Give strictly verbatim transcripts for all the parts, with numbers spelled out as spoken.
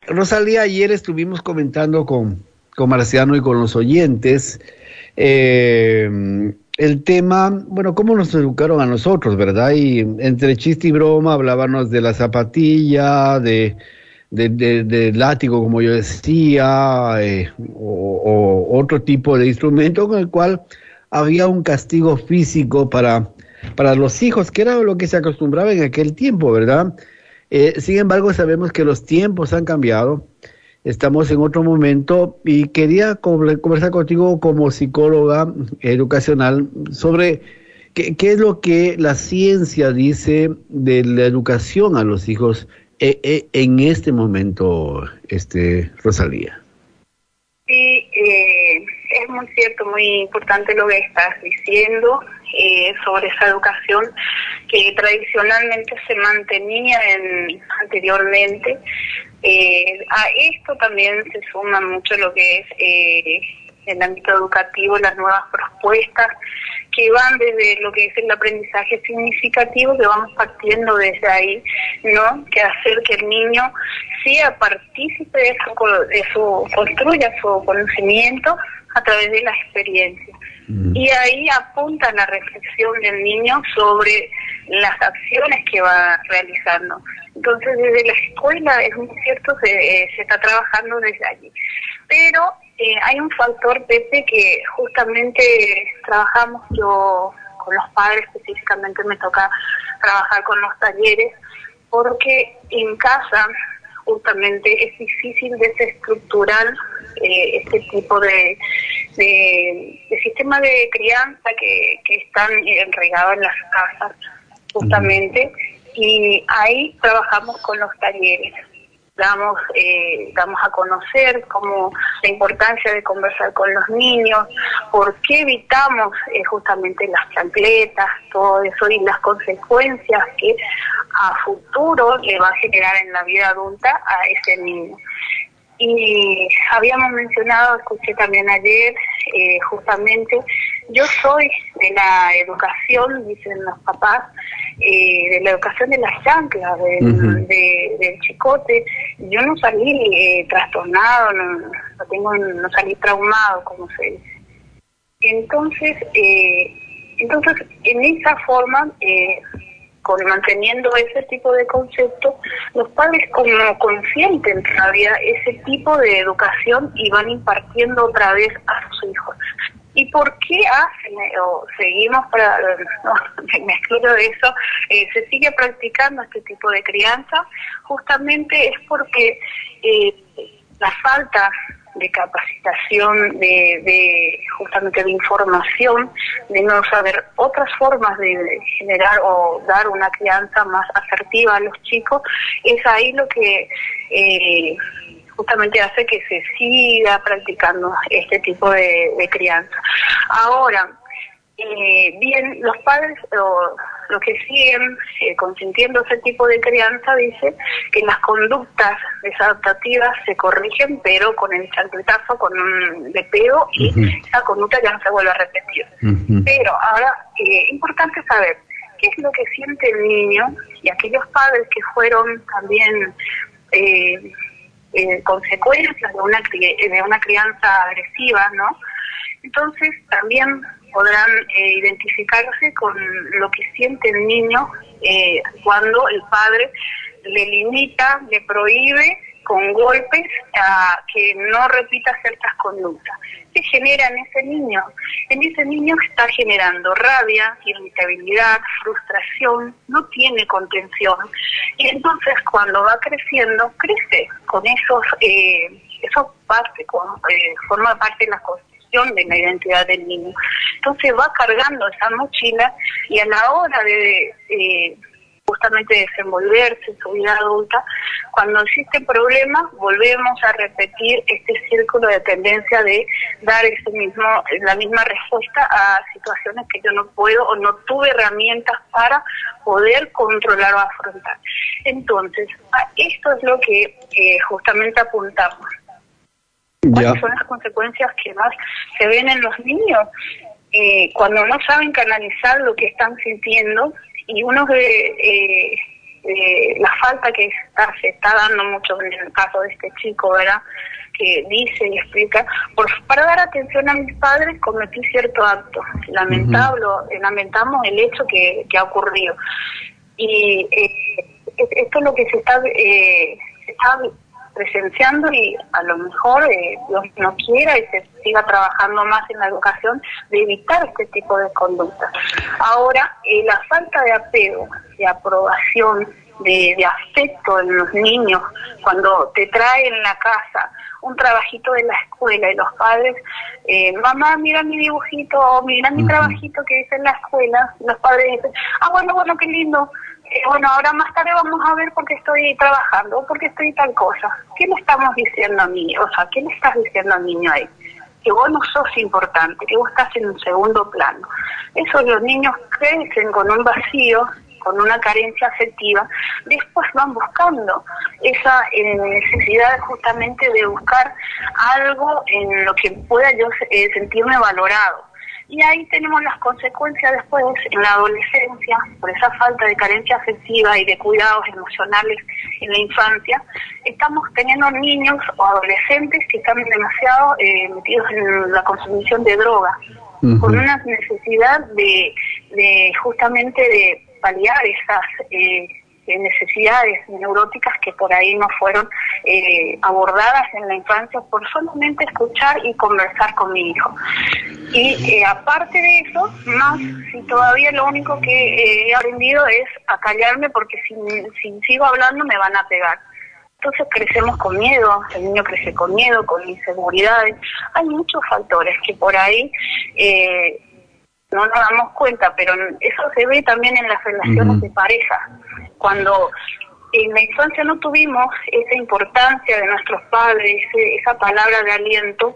Rosalía, ayer estuvimos comentando con, con Marciano y con los oyentes eh, el tema, bueno, cómo nos educaron a nosotros, ¿verdad? Y entre chiste y broma hablábamos de la zapatilla, de, de, de, de látigo, como yo decía, eh, o, o otro tipo de instrumento con el cual había un castigo físico para, para los hijos, que era lo que se acostumbraba en aquel tiempo, ¿verdad? Eh, sin embargo, sabemos que los tiempos han cambiado, estamos en otro momento y quería conversar contigo como psicóloga educacional sobre qué, qué es lo que la ciencia dice de la educación a los hijos eh, eh, en este momento, este, Rosalía. Sí, eh, es muy cierto, muy importante lo que estás diciendo eh, sobre esa educación que tradicionalmente se mantenía en, anteriormente. Eh, a esto también se suma mucho lo que es eh, el ámbito educativo, las nuevas propuestas que van desde lo que es el aprendizaje significativo, que vamos partiendo desde ahí, ¿no? Que hacer que el niño sea partícipe de su, de su construya su conocimiento a través de la experiencia. Mm. Y ahí apunta la reflexión del niño sobre las acciones que va realizando. Entonces, desde la escuela, es muy cierto, se, eh, se está trabajando desde allí. Pero eh, hay un factor, Pepe, que justamente trabajamos yo con los padres, específicamente me toca trabajar con los talleres, porque en casa justamente es difícil desestructurar eh, este tipo de, de, de sistema de crianza que, que están enregados en las casas, justamente, y ahí trabajamos con los talleres. Damos, eh, damos a conocer cómo la importancia de conversar con los niños, por qué evitamos eh, justamente las chancletas, todo eso y las consecuencias que a futuro le va a generar en la vida adulta a ese niño. Y habíamos mencionado, escuché también ayer, eh, justamente, yo soy de la educación, dicen los papás, eh, de la educación de las chanclas, del, uh-huh. de, del chicote. Yo no salí eh, trastornado, no, no, tengo, no salí traumado, como se dice. Entonces, eh, entonces en esa forma, eh, con manteniendo ese tipo de conceptos, los padres como consienten todavía ese tipo de educación y van impartiendo otra vez a sus hijos. ¿Y por qué hacen o seguimos, para, no, me excluyo de eso, eh, se sigue practicando este tipo de crianza? Justamente es porque eh, la falta de capacitación, de, de justamente de información, de no saber otras formas de, de generar o dar una crianza más asertiva a los chicos, es ahí lo que eh, justamente hace que se siga practicando este tipo de, de crianza. Ahora, eh, bien, los padres, o los que siguen eh, consintiendo ese tipo de crianza, dice que las conductas desadaptativas se corrigen, pero con el chancletazo, con un de pego, y uh-huh. esa conducta ya no se vuelve a repetir. Uh-huh. Pero ahora, eh, importante saber qué es lo que siente el niño, y aquellos padres que fueron también eh, eh, consecuencias de una, de una crianza agresiva, ¿no? Entonces también podrán eh, identificarse con lo que siente el niño eh, cuando el padre le limita, le prohíbe con golpes a que no repita ciertas conductas. ¿Qué genera en ese niño? En ese niño está generando rabia, irritabilidad, frustración, no tiene contención. Y entonces cuando va creciendo, crece con esos, eh, eso parte, con, eh, forma parte de la cosa de la identidad del niño. Entonces va cargando esa mochila y a la hora de eh, justamente desenvolverse en su vida adulta, cuando existe problema, volvemos a repetir este círculo de tendencia de dar ese mismo, la misma respuesta a situaciones que yo no puedo o no tuve herramientas para poder controlar o afrontar. Entonces, a esto es lo que eh, justamente apuntamos. ¿Cuáles yeah. son las consecuencias que más se ven en los niños? Eh, cuando no saben canalizar lo que están sintiendo, y uno de, eh, eh, la falta que está, se está dando mucho en el caso de este chico, ¿verdad?, que dice y explica, por, para dar atención a mis padres cometí cierto acto, lamentable, uh-huh. lamentamos el hecho que, que ha ocurrido. Y eh, esto es lo que se está, eh, se está presenciando, y a lo mejor eh, Dios no quiera y se siga trabajando más en la educación de evitar este tipo de conductas. Ahora, eh, la falta de apego, de aprobación, de, de afecto en los niños, cuando te traen en la casa un trabajito de la escuela y los padres, eh, mamá, mira mi dibujito, o mira mi uh-huh. trabajito que hice en la escuela, los padres dicen, ah, bueno, bueno, qué lindo, eh, bueno, ahora más tarde vamos a ver porque estoy trabajando, porque estoy tal cosa. ¿Qué le estamos diciendo al niño? O sea, ¿qué le estás diciendo al niño ahí? Que vos no sos importante, que vos estás en un segundo plano. Eso, los niños crecen con un vacío, con una carencia afectiva, después van buscando esa eh, necesidad justamente de buscar algo en lo que pueda yo eh, sentirme valorado. Y ahí tenemos las consecuencias después en la adolescencia, por esa falta de carencia afectiva y de cuidados emocionales en la infancia. Estamos teniendo niños o adolescentes que están demasiado eh, metidos en la consumición de drogas, uh-huh. con una necesidad de, de justamente de paliar esas eh, necesidades neuróticas que por ahí no fueron eh, abordadas en la infancia por solamente escuchar y conversar con mi hijo. Y eh, aparte de eso, más si todavía lo único que eh, he aprendido es a callarme, porque si, si sigo hablando me van a pegar. Entonces crecemos con miedo, el niño crece con miedo, con inseguridades. Hay muchos factores que por ahí eh, no nos damos cuenta, pero eso se ve también en las relaciones uh-huh. de pareja. Cuando en la infancia no tuvimos esa importancia de nuestros padres, esa palabra de aliento,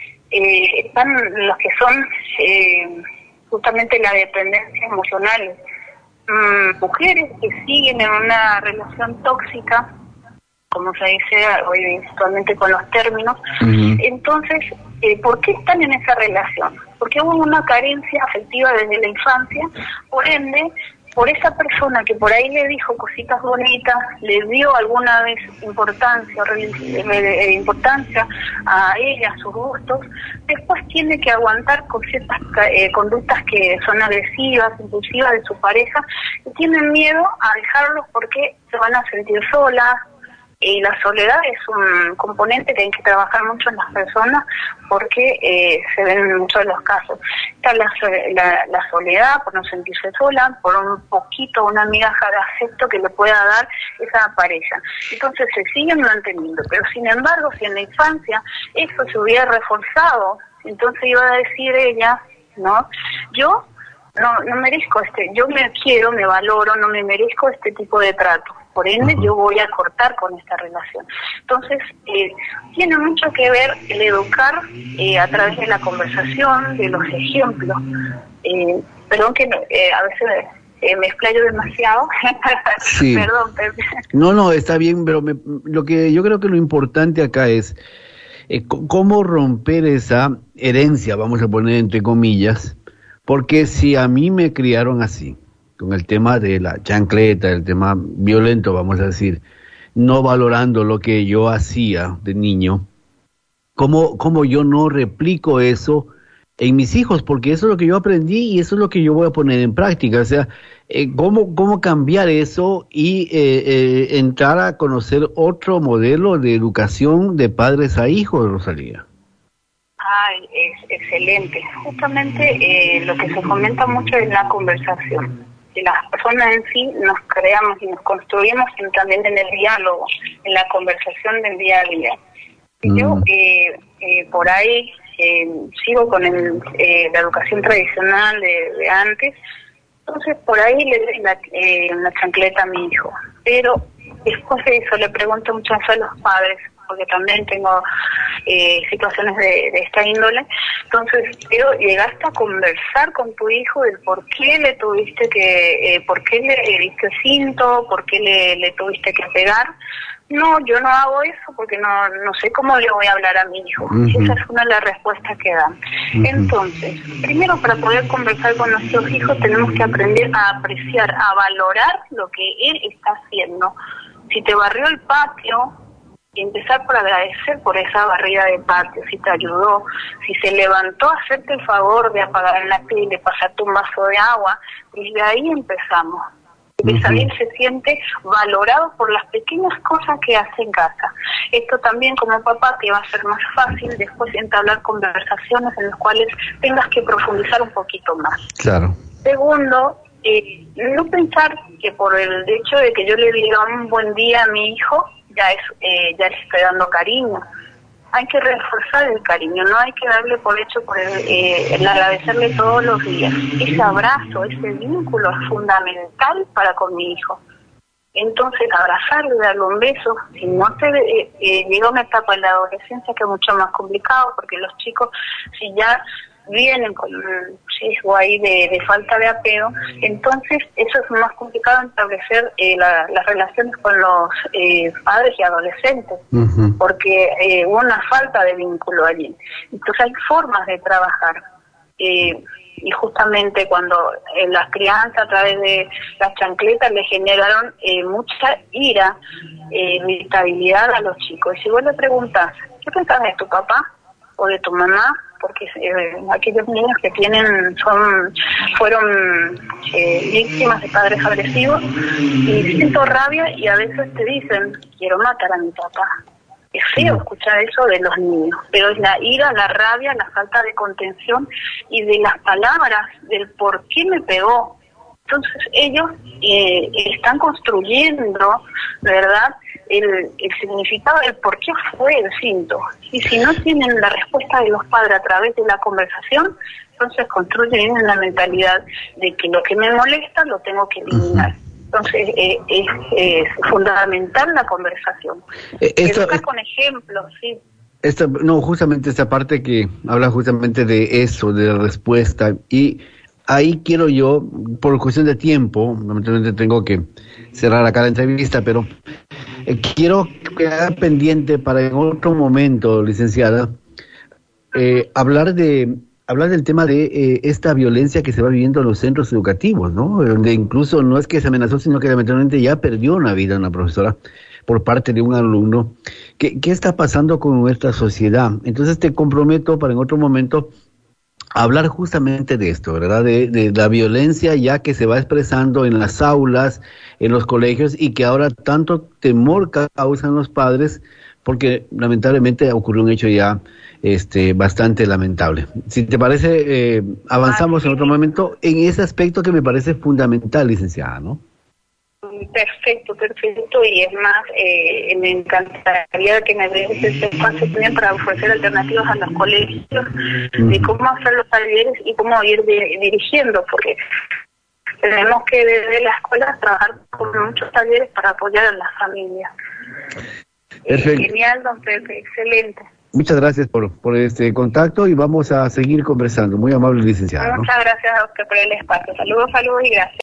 eh, están los que son eh, justamente la dependencia emocional. Mm, mujeres que siguen en una relación tóxica, como se dice hoy actualmente con los términos, uh-huh. entonces, eh, ¿por qué están en esa relación? Porque hubo una carencia afectiva desde la infancia, por ende, por esa persona que por ahí le dijo cositas bonitas, le dio alguna vez importancia, eh, importancia a ella, a sus gustos, después tiene que aguantar con ciertas eh, conductas que son agresivas, impulsivas de su pareja, y tienen miedo a dejarlos porque se van a sentir solas. Y la soledad es un componente que hay que trabajar mucho en las personas, porque eh, se ven en muchos de los casos. Está la, la, la soledad por no sentirse sola, por un poquito, una migaja de afecto que le pueda dar esa pareja. Entonces se siguen manteniendo, pero sin embargo, si en la infancia eso se hubiera reforzado, entonces iba a decir ella, ¿no? Yo no, no merezco este, yo me quiero, me valoro, no me merezco este tipo de trato. Por ende, yo voy a cortar con esta relación. Entonces, eh, tiene mucho que ver el educar eh, a través de la conversación, de los ejemplos. Eh, perdón que eh, a veces eh, me explayo demasiado. Sí. Perdón, Pepe. No, no, está bien, pero me, lo que yo creo que lo importante acá es eh, cómo romper esa herencia, vamos a poner entre comillas, porque si a mí me criaron así, con el tema de la chancleta, el tema violento, vamos a decir, no valorando lo que yo hacía de niño, ¿cómo, cómo yo no replico eso en mis hijos? Porque eso es lo que yo aprendí y eso es lo que yo voy a poner en práctica. O sea, eh, ¿cómo, cómo cambiar eso y eh, eh, entrar a conocer otro modelo de educación de padres a hijos, Rosalía? Ay, es excelente. Justamente eh, lo que se comenta mucho es la conversación. Que las personas en sí nos creamos y nos construimos en, también en el diálogo, en la conversación del día a día. Mm. Yo eh, eh, por ahí eh, sigo con el, eh, la educación tradicional de, de antes, entonces por ahí le doy la, eh, la chancleta a mi hijo. Pero después de eso le pregunto muchas veces a los padres, porque también tengo eh, situaciones de, de esta índole. Entonces, pero llegaste a conversar con tu hijo del por qué le tuviste que, eh, por qué le diste cinto, por qué le, le tuviste que pegar. No, yo no hago eso porque no no sé cómo le voy a hablar a mi hijo. Uh-huh. Esa es una de las respuestas que dan. Uh-huh. Entonces, primero, para poder conversar con nuestros hijos tenemos que aprender a apreciar, a valorar lo que él está haciendo. Si te barrió el patio, empezar por agradecer por esa barrida de patio, si te ayudó, si se levantó a hacerte el favor de apagar la tele y de pasarte un vaso de agua, desde ahí empezamos. Él se siente valorado por las pequeñas cosas que hace en casa. Esto también como papá te va a ser más fácil después entablar conversaciones en las cuales tengas que profundizar un poquito más. Claro. Segundo, eh, no pensar que por el hecho de que yo le diga un buen día a mi hijo, ya es eh, ya le estoy dando cariño. Hay que reforzar el cariño, no hay que darle por hecho por el, eh, el agradecerle todos los días. Ese abrazo, ese vínculo es fundamental para con mi hijo. Entonces, abrazarle, darle un beso, si no te eh, eh, llega una etapa en la adolescencia que es mucho más complicado, porque los chicos, si ya vienen con un sesgo ahí de, de falta de apego, entonces eso es más complicado establecer eh, la, las relaciones con los eh, padres y adolescentes, uh-huh. porque eh, hubo una falta de vínculo allí. Entonces hay formas de trabajar. Eh, y justamente cuando eh, las crianzas a través de las chancletas le generaron eh, mucha ira, eh, irritabilidad a los chicos. Y si vos le preguntás, ¿qué pensás de tu papá o de tu mamá? Porque eh, aquellos niños que tienen son fueron eh, víctimas de padres agresivos, y siento rabia y a veces te dicen, quiero matar a mi papá. Es feo escuchar eso de los niños, pero es la ira, la rabia, la falta de contención y de las palabras, del por qué me pegó. Entonces ellos eh, están construyendo, ¿verdad?, el, el significado del por qué fue el cinto. Y si no tienen la respuesta de los padres a través de la conversación, entonces construyen la mentalidad de que lo que me molesta lo tengo que eliminar. Uh-huh. Entonces eh, es, es fundamental la conversación. Eh, esta, Educar con ejemplos, sí. Esta, no, justamente esta parte que habla justamente de eso, de la respuesta, y ahí quiero yo, por cuestión de tiempo, lamentablemente tengo que cerrar acá la entrevista, pero eh, quiero quedar pendiente para en otro momento, licenciada, eh, hablar de hablar del tema de eh, esta violencia que se va viviendo en los centros educativos, ¿no? Donde incluso no es que se amenazó, sino que lamentablemente ya perdió una vida una profesora por parte de un alumno. ¿Qué, qué está pasando con nuestra sociedad? Entonces te comprometo para en otro momento hablar justamente de esto, ¿verdad? De, de la violencia ya que se va expresando en las aulas, en los colegios, y que ahora tanto temor causan los padres, porque lamentablemente ocurrió un hecho ya este bastante lamentable. Si te parece, eh, avanzamos ah, sí. en otro momento en ese aspecto que me parece fundamental, licenciada, ¿no? Perfecto, perfecto, y es más, eh, me encantaría que me des este espacio también para ofrecer alternativas a los colegios mm. de cómo hacer los talleres y cómo ir de, dirigiendo, porque tenemos que desde la escuela trabajar con muchos talleres para apoyar a las familias. Perfecto. Eh, genial, don Pepe, excelente. Muchas gracias por, por este contacto y vamos a seguir conversando. Muy amable, licenciada. Muchas ¿no? gracias a usted por el espacio. Saludos, saludos y gracias.